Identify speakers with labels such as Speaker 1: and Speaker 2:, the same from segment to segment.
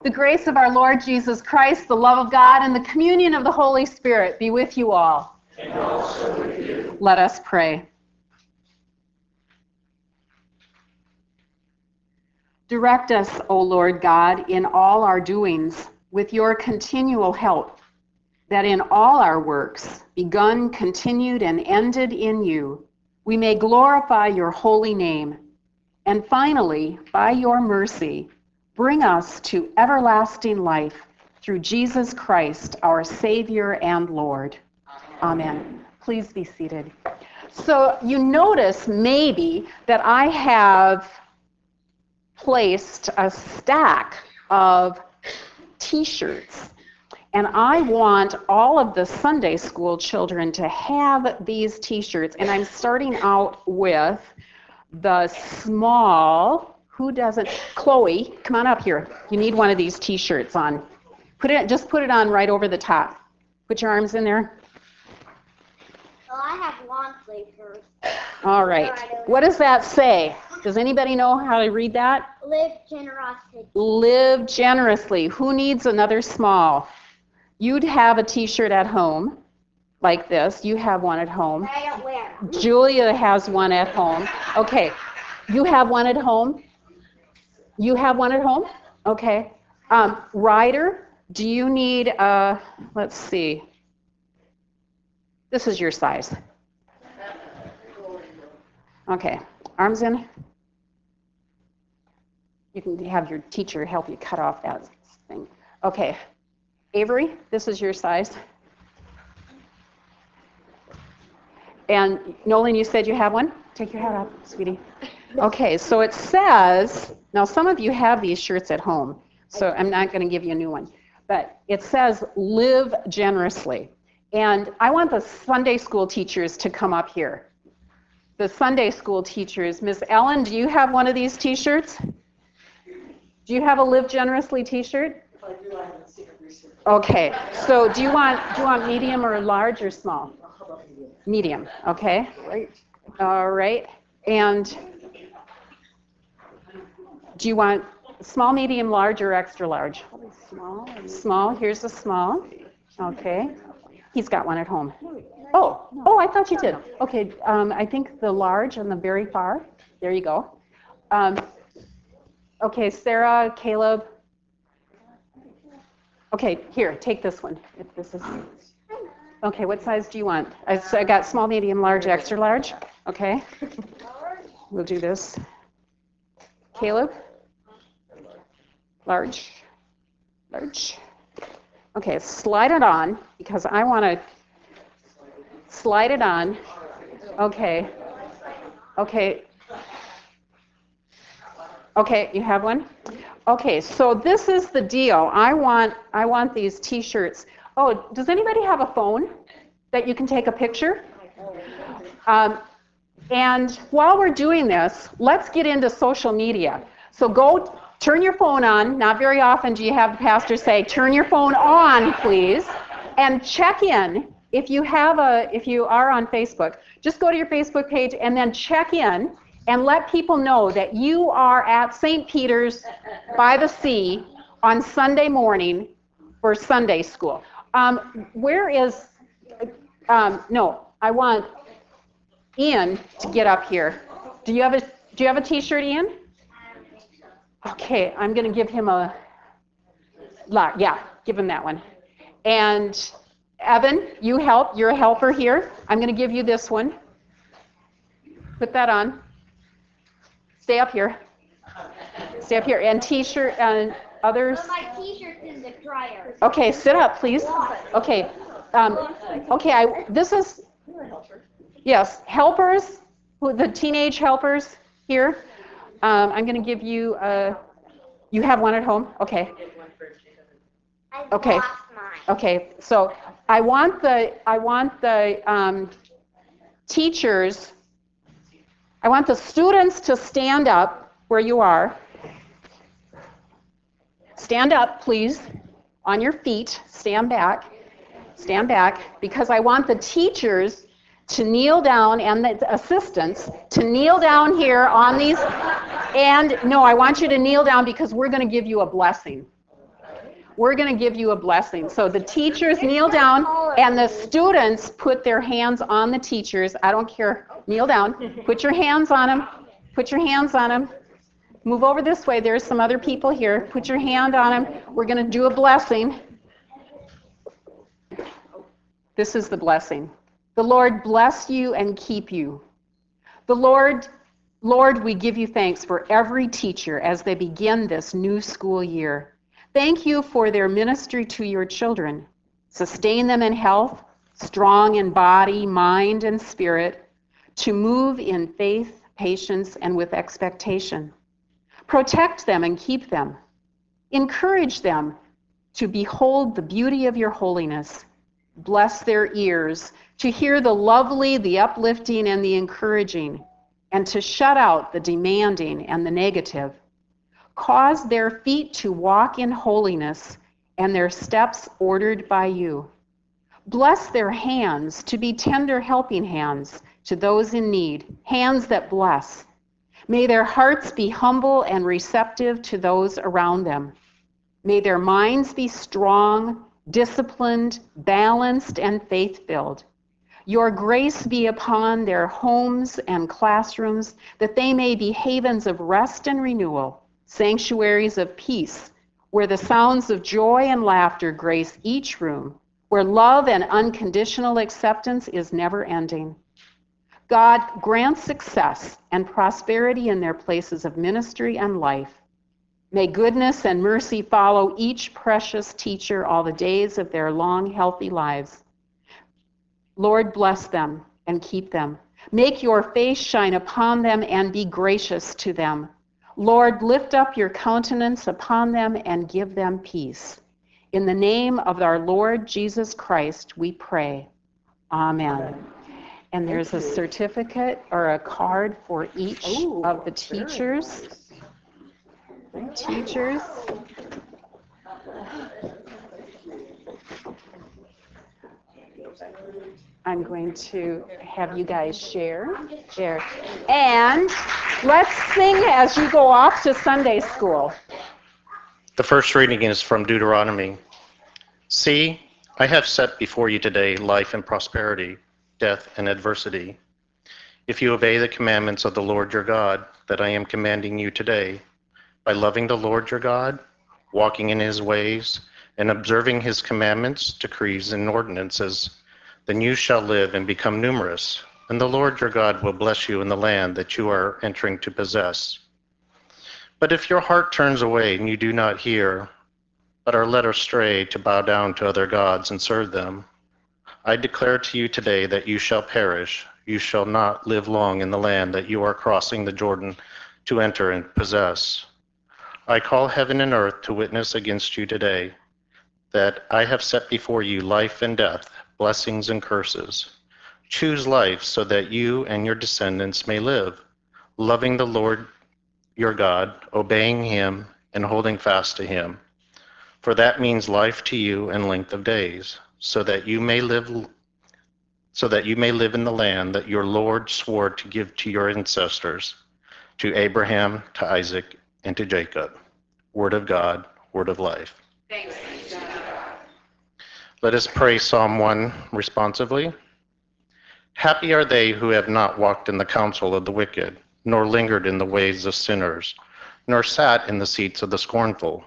Speaker 1: The grace of our Lord Jesus Christ, the love of God, and the communion of the Holy Spirit be with you all.
Speaker 2: And also with you.
Speaker 1: Let us pray. Direct us, O Lord God, in all our doings, with your continual help, that in all our works, begun, continued, and ended in you, we may glorify your holy name. And finally, by your mercy, bring us to everlasting life through Jesus Christ, our Savior and Lord. Amen. Please be seated. So you notice maybe that I have placed a stack of t-shirts, and I want all of the Sunday school children to have these t-shirts, and I'm starting out with the small. Who doesn't? Chloe, come on up here. You need one of these t-shirts on. Just put it on right over the top. Put your arms in there.
Speaker 3: Well, I have long sleeve shirts.
Speaker 1: All right. What does that say? Does anybody know how to read that?
Speaker 3: Live generously.
Speaker 1: Live generously. Who needs another small? You'd have a t-shirt at home like this. You have one at home.
Speaker 3: I don't wear them.
Speaker 1: Julia has one at home. Okay. You have one at home? You have one at home? Okay. Ryder, do you need let's see. This is your size. Okay. Arms in. You can have your teacher help you cut off that thing. Okay. Avery, this is your size. And Nolan, you said you have one? Take your hat off, sweetie. Okay, so it says, now some of you have these shirts at home, so I'm not going to give you a new one. But it says, live generously. And I want the Sunday school teachers to come up here. The Sunday school teachers. Miss Ellen, do you have one of these t-shirts? Do you have a Live Generously t-shirt?
Speaker 4: I do. I haven't seen it recently.
Speaker 1: Okay, so do you want medium or large or small?
Speaker 4: How about medium?
Speaker 1: Medium, okay.
Speaker 4: Right.
Speaker 1: All right. And do you want small, medium, large, or extra large?
Speaker 4: Probably small.
Speaker 1: Small. Here's a small. Okay. He's got one at home. Oh, I thought you did. Okay. I think the large on the very far. There you go. Okay, Sarah, Caleb. Okay, here, take this one. If this is. Okay, what size do you want? I got small, medium, large, extra large. Okay. We'll do this. Caleb? Large. Large. Okay, slide it on because I want to slide it on. Okay. Okay. Okay, you have one? Okay, so this is the deal. I want these t-shirts. Oh, does anybody have a phone that you can take a picture? And while we're doing this, let's get into social media. So go turn your phone on. Not very often do you have the pastor say, turn your phone on, please, and check in. If you are on Facebook, just go to your Facebook page and then check in and let people know that you are at St. Peter's by the Sea on Sunday morning for Sunday school. Where is, no, I want Ian to get up here. Do you have a t-shirt, Ian? Okay, I'm going to give him give him that one. And Evan, you're a helper here. I'm going to give you this one. Put that on. Stay up here. Stay up here. And t-shirt and others.
Speaker 3: But my t-shirt's in the dryer.
Speaker 1: Okay, sit up, please. Okay. This is, yes, helpers, the teenage helpers here. I'm going to give you, you have one at home? Okay. Okay.
Speaker 3: Lost mine.
Speaker 1: Okay, so I want the teachers, I want the students to stand up where you are. Stand up, please, on your feet. Stand back, because I want the teachers to kneel down and the assistants to kneel down here on these. And no, I want you to kneel down because we're going to give you a blessing. we're going to give you a blessing. So the teachers kneel down, and the students put their hands on the teachers. I don't care. Kneel down. Put your hands on them. Put your hands on them. Move over this way. There's some other people here. Put your hand on them. We're going to do a blessing. This is the blessing. The Lord bless you and keep you. The Lord, we give you thanks for every teacher as they begin this new school year. Thank you for their ministry to your children. Sustain them in health, strong in body, mind, and spirit, to move in faith, patience, and with expectation. Protect them and keep them. Encourage them to behold the beauty of your holiness. Bless their ears to hear the lovely, the uplifting, and the encouraging, and to shut out the demanding and the negative. Cause their feet to walk in holiness and their steps ordered by you. Bless their hands to be tender helping hands to those in need, hands that bless. May their hearts be humble and receptive to those around them. May their minds be strong, disciplined, balanced, and faith-filled. Your grace be upon their homes and classrooms, that they may be havens of rest and renewal, sanctuaries of peace, where the sounds of joy and laughter grace each room, where love and unconditional acceptance is never ending. God, grant success and prosperity in their places of ministry and life. May goodness and mercy follow each precious teacher all the days of their long, healthy lives. Lord, bless them and keep them. Make your face shine upon them and be gracious to them. Lord, lift up your countenance upon them and give them peace. In the name of our Lord Jesus Christ, we pray. Amen. And there's a certificate or a card for each of the teachers. Teachers. I'm going to have you guys share. And let's sing as you go off to Sunday school.
Speaker 5: The first reading is from Deuteronomy. See, I have set before you today life and prosperity, death and adversity. If you obey the commandments of the Lord your God that I am commanding you today, by loving the Lord your God, walking in his ways, and observing his commandments, decrees, and ordinances, then you shall live and become numerous, and the Lord your God will bless you in the land that you are entering to possess. But if your heart turns away and you do not hear, but are led astray to bow down to other gods and serve them, I declare to you today that you shall perish. You shall not live long in the land that you are crossing the Jordan to enter and possess. I call heaven and earth to witness against you today that I have set before you life and death, blessings and curses. Choose life so that you and your descendants may live, loving the Lord your God, obeying him, and holding fast to him. For that means life to you and length of days, so that you may live in the land that your Lord swore to give to your ancestors, to Abraham, to Isaac, and to Jacob. Word of God, word of life.
Speaker 1: Thanks.
Speaker 5: Let us pray Psalm 1 responsively. Happy are they who have not walked in the counsel of the wicked, nor lingered in the ways of sinners, nor sat in the seats of the scornful.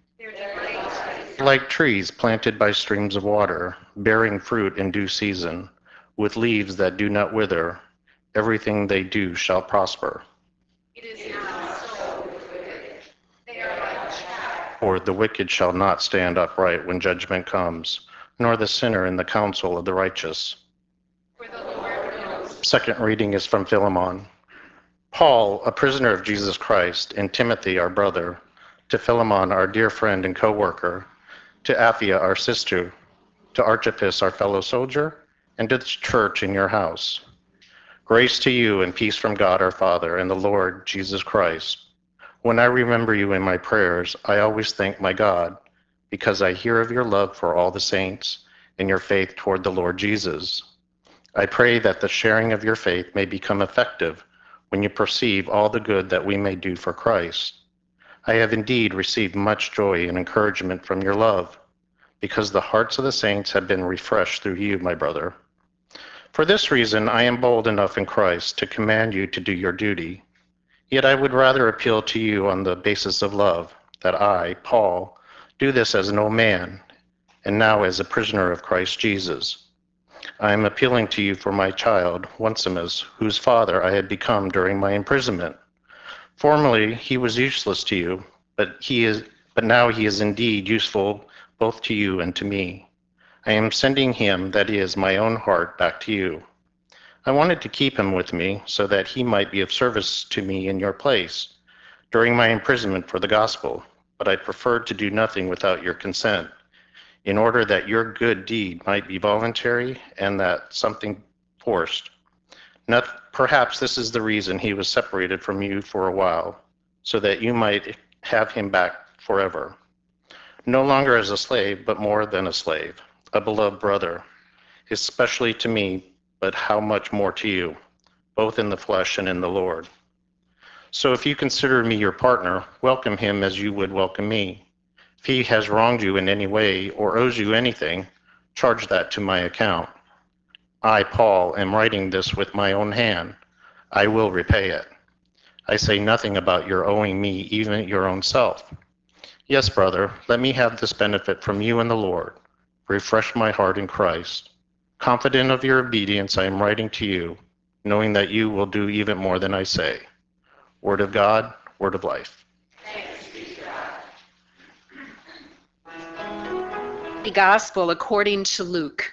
Speaker 5: Like trees planted by streams of water, bearing fruit in due season, with leaves that do not wither, everything they do shall prosper.
Speaker 1: It is not so with the wicked. They are like chaff.
Speaker 5: For the wicked shall not stand upright when judgment comes, nor the sinner in the counsel of the righteous.
Speaker 1: For the Lord knows.
Speaker 5: Second reading is from Philemon. Paul, a prisoner of Jesus Christ, and Timothy, our brother, to Philemon, our dear friend and co-worker, to Apphia, our sister, to Archippus, our fellow soldier, and to the church in your house. Grace to you and peace from God our Father and the Lord Jesus Christ. When I remember you in my prayers, I always thank my God, because I hear of your love for all the saints and your faith toward the Lord Jesus. I pray that the sharing of your faith may become effective when you perceive all the good that we may do for Christ. I have indeed received much joy and encouragement from your love, because the hearts of the saints have been refreshed through you, my brother. For this reason, I am bold enough in Christ to command you to do your duty. Yet I would rather appeal to you on the basis of love, that I, Paul, do this as an old man, and now as a prisoner of Christ Jesus. I am appealing to you for my child, Onesimus, whose father I had become during my imprisonment. Formerly he was useless to you, but now he is indeed useful both to you and to me. I am sending him, that is, my own heart, back to you. I wanted to keep him with me so that he might be of service to me in your place during my imprisonment for the gospel, but I preferred to do nothing without your consent, in order that your good deed might be voluntary and that something forced. Perhaps this is the reason he was separated from you for a while, so that you might have him back forever. No longer as a slave, but more than a slave, a beloved brother, especially to me, but how much more to you, both in the flesh and in the Lord. So if you consider me your partner, welcome him as you would welcome me. If he has wronged you in any way or owes you anything, charge that to my account. I, Paul, am writing this with my own hand. I will repay it. I say nothing about your owing me even your own self. Yes, brother, let me have this benefit from you and the Lord. Refresh my heart in Christ. Confident of your obedience, I am writing to you, knowing that you will do even more than I say. Word of God, word of life.
Speaker 1: The Gospel according to Luke.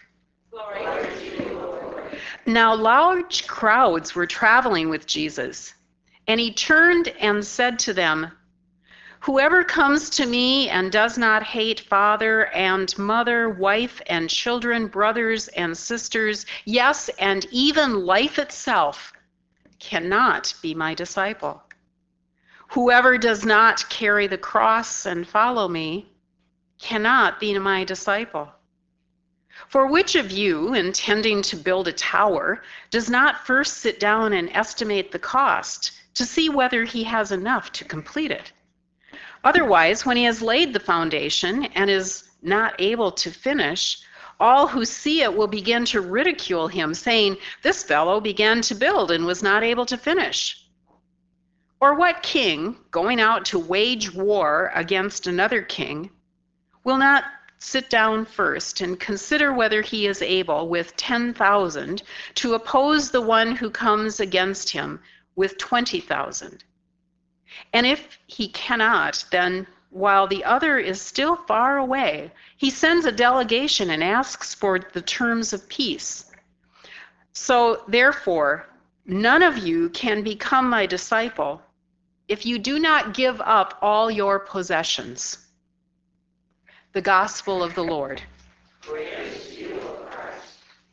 Speaker 1: Now large crowds were traveling with Jesus, and he turned and said to them, "Whoever comes to me and does not hate father and mother, wife and children, brothers and sisters, yes, and even life itself, cannot be my disciple. Whoever does not carry the cross and follow me cannot be my disciple. For which of you, intending to build a tower, does not first sit down and estimate the cost to see whether he has enough to complete it? Otherwise, when he has laid the foundation and is not able to finish, all who see it will begin to ridicule him, saying, 'This fellow began to build and was not able to finish.' Or what king, going out to wage war against another king, will not sit down first and consider whether he is able with 10,000 to oppose the one who comes against him with 20,000? And if he cannot, then while the other is still far away, he sends a delegation and asks for the terms of peace. So therefore, none of you can become my disciple if you do not give up all your possessions." The Gospel of the Lord.
Speaker 2: Praise to you, O Christ.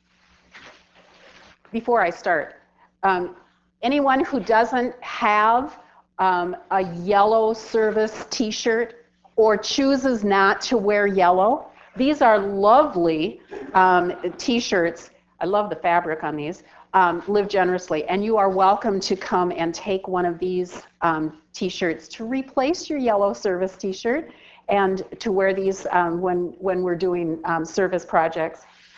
Speaker 1: Before I start, anyone who doesn't have a yellow service t-shirt or chooses not to wear yellow, these are lovely t-shirts. I love the fabric on these. Live generously, and you are welcome to come and take one of these t-shirts to replace your yellow service t-shirt, and to wear these when we're doing service projects.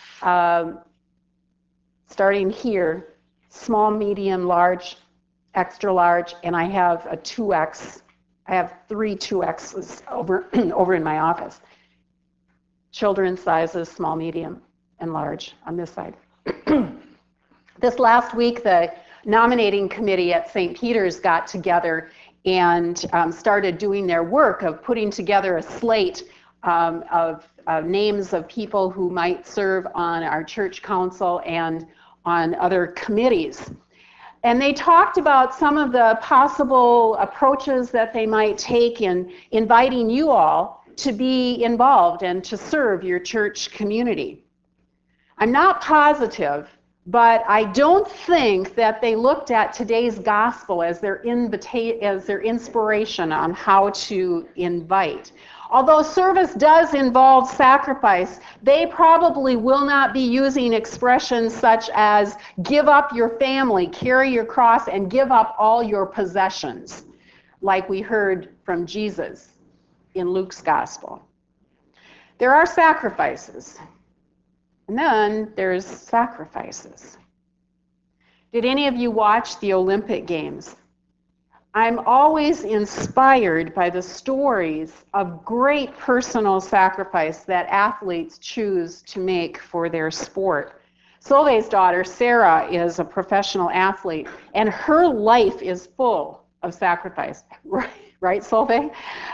Speaker 1: Starting here, small, medium, large, extra large, and I have a 2X. I have 3 2Xs over in my office. Children's sizes, small, medium, and large on this side. This last week, the nominating committee at St. Peter's got together and started doing their work of putting together a slate of names of people who might serve on our church council and on other committees. And they talked about some of the possible approaches that they might take in inviting you all to be involved and to serve your church community. I'm not positive, but I don't think that they looked at today's gospel as their inspiration on how to invite. Although service does involve sacrifice, they probably will not be using expressions such as give up your family, carry your cross, and give up all your possessions. like we heard from Jesus in Luke's gospel. There are sacrifices, and then there's sacrifices. Did any of you watch the Olympic Games? I'm always inspired by the stories of great personal sacrifice that athletes choose to make for their sport. Solvay's daughter, Sarah, is a professional athlete, and her life is full of sacrifice, right, Solvay?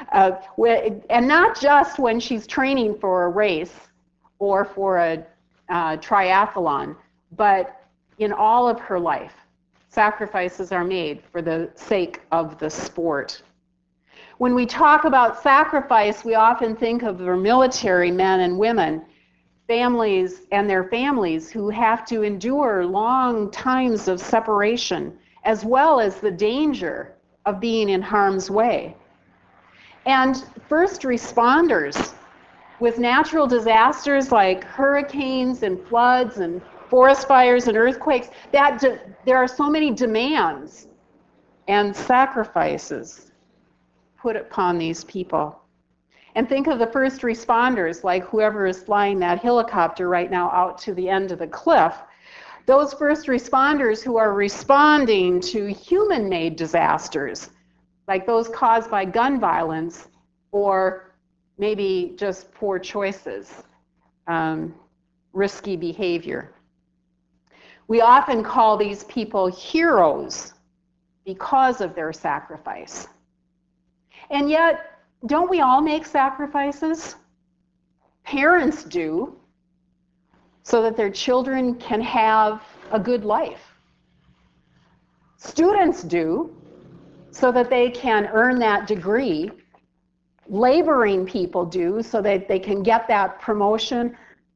Speaker 1: And not just when she's training for a race or for a triathlon, but in all of her life. Sacrifices are made for the sake of the sport. When we talk about sacrifice, we often think of our military men and women, families and their families who have to endure long times of separation, as well as the danger of being in harm's way. And first responders with natural disasters like hurricanes and floods and forest fires and earthquakes, there are so many demands and sacrifices put upon these people. And think of the first responders, like whoever is flying that helicopter right now out to the end of the cliff. Those first responders who are responding to human-made disasters, like those caused by gun violence or maybe just poor choices, risky behavior. We often call these people heroes because of their sacrifice. And yet, don't we all make sacrifices? Parents do, so that their children can have a good life. Students do, so that they can earn that degree. Laboring people do, so that they can get that promotion.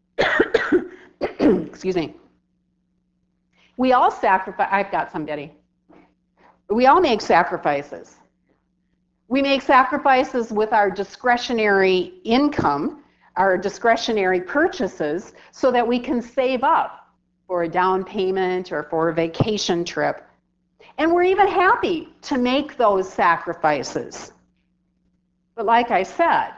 Speaker 1: Excuse me. We all sacrifice. I've got some, Betty. We all make sacrifices. We make sacrifices with our discretionary income, our discretionary purchases, so that we can save up for a down payment or for a vacation trip. And we're even happy to make those sacrifices. But like I said,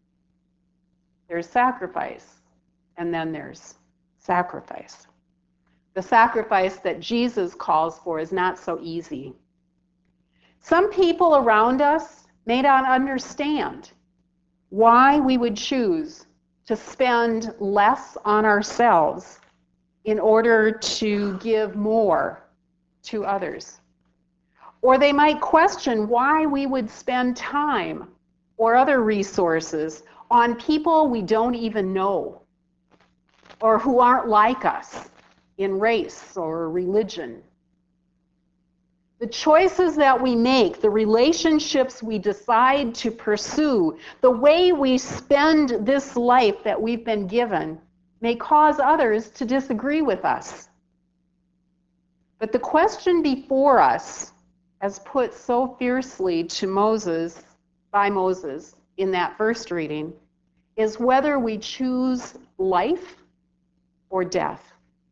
Speaker 1: there's sacrifice, and then there's sacrifice. The sacrifice that Jesus calls for is not so easy. Some people around us may not understand why we would choose to spend less on ourselves in order to give more to others. Or they might question why we would spend time or other resources on people we don't even know or who aren't like us in race or religion. The choices that we make, the relationships we decide to pursue, the way we spend this life that we've been given may cause others to disagree with us. But the question before us, as put so fiercely to Moses, by Moses in that first reading, is whether we choose life or death.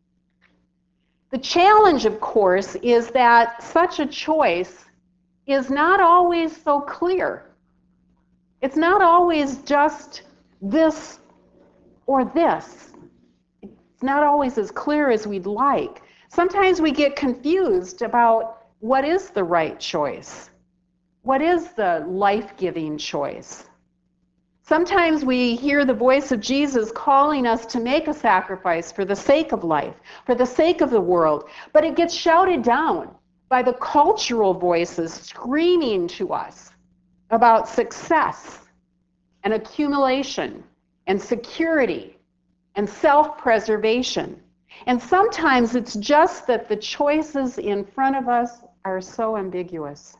Speaker 1: The challenge, of course, is that such a choice is not always so clear. It's not always just this or this. It's not always as clear as we'd like. Sometimes we get confused about what is the right choice. What is the life-giving choice? Sometimes we hear the voice of Jesus calling us to make a sacrifice for the sake of life, for the sake of the world, but it gets shouted down by the cultural voices screaming to us about success and accumulation and security and self-preservation. And sometimes it's just that the choices in front of us are so ambiguous,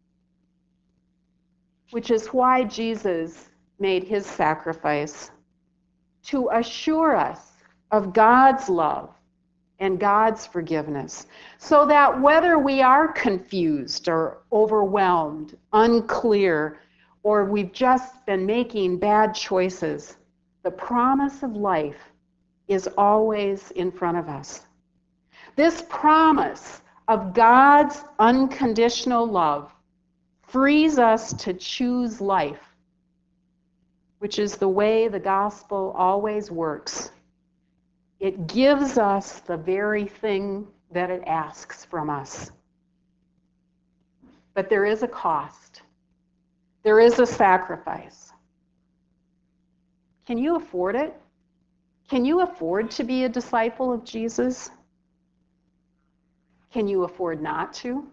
Speaker 1: which is why Jesus made his sacrifice, to assure us of God's love and God's forgiveness, so that whether we are confused or overwhelmed, unclear, or we've just been making bad choices, the promise of life is always in front of us. This promise of God's unconditional love frees us to choose life, which is the way the gospel always works. It gives us the very thing that it asks from us. But there is a cost. There is a sacrifice. Can you afford it? Can you afford to be a disciple of Jesus? Can you afford not to?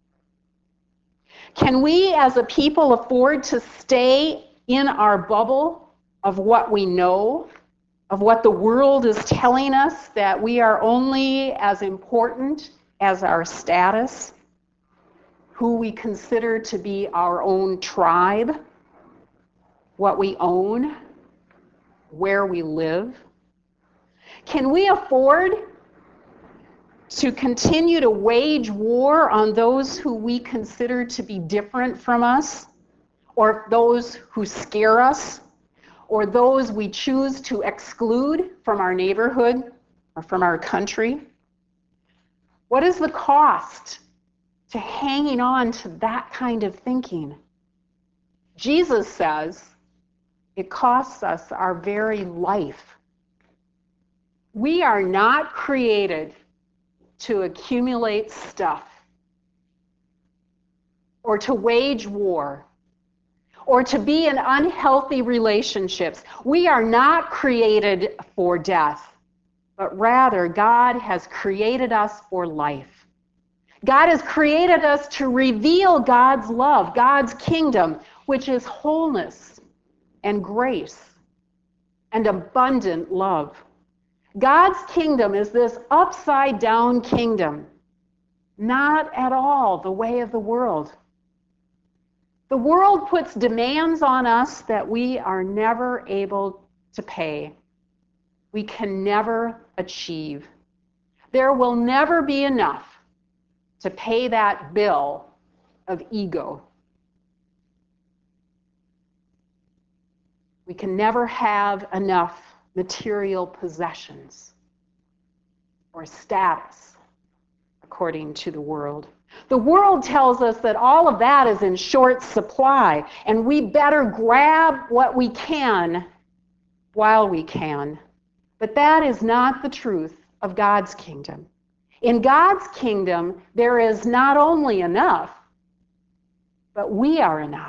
Speaker 1: Can we as a people afford to stay in our bubble of what we know, of what the world is telling us, that we are only as important as our status, who we consider to be our own tribe, what we own, where we live? Can we afford to continue to wage war on those who we consider to be different from us, or those who scare us, or those we choose to exclude from our neighborhood or from our country? What is the cost to hanging on to that kind of thinking? Jesus says it costs us our very life. We are not created to accumulate stuff, or to wage war, or to be in unhealthy relationships. We are not created for death, but rather God has created us for life. God has created us to reveal God's love, God's kingdom, which is wholeness and grace and abundant love. God's kingdom is this upside down kingdom, not at all the way of the world. The world puts demands on us that we are never able to pay. We can never achieve. There will never be enough to pay that bill of ego. We can never have enough material possessions or status, according to the world. The world tells us that all of that is in short supply, and we better grab what we can while we can. But that is not the truth of God's kingdom. In God's kingdom, there is not only enough, but we are enough.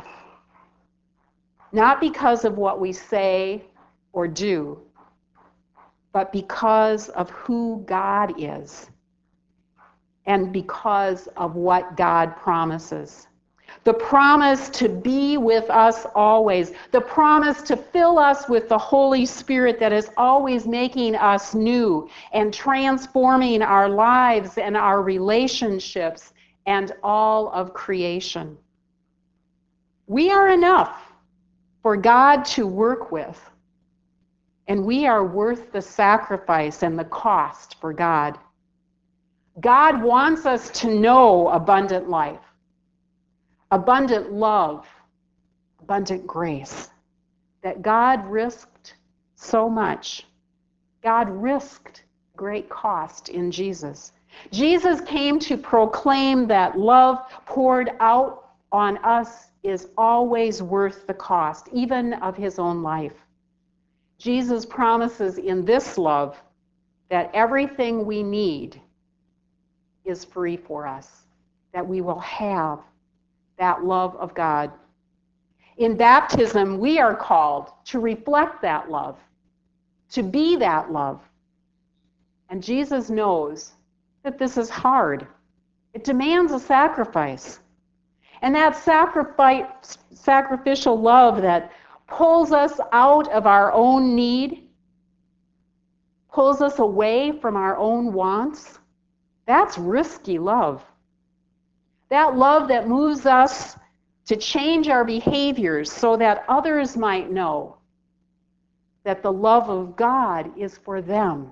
Speaker 1: Not because of what we say or do, but because of who God is and because of what God promises. The promise to be with us always, the promise to fill us with the Holy Spirit that is always making us new and transforming our lives and our relationships and all of creation. We are enough for God to work with. And we are worth the sacrifice and the cost for God. God wants us to know abundant life, abundant love, abundant grace, that God risked so much. God risked great cost in Jesus. Jesus came to proclaim that love poured out on us is always worth the cost, even of his own life. Jesus promises in this love that everything we need is free for us, that we will have that love of God. In baptism, we are called to reflect that love, to be that love. And Jesus knows that this is hard. It demands a sacrifice. And that sacrificial love that pulls us out of our own need, pulls us away from our own wants, that's risky love. That love that moves us to change our behaviors so that others might know that the love of God is for them.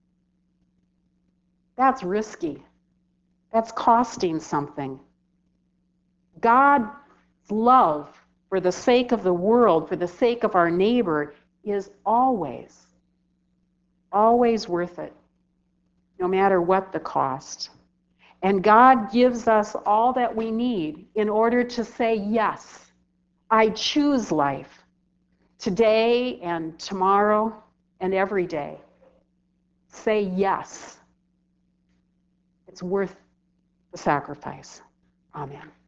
Speaker 1: That's risky. That's costing something. God's love for the sake of the world, for the sake of our neighbor, is always worth it, no matter what the cost. And God gives us all that we need in order to say, yes, I choose life today and tomorrow and every day. Say yes. It's worth the sacrifice. Amen.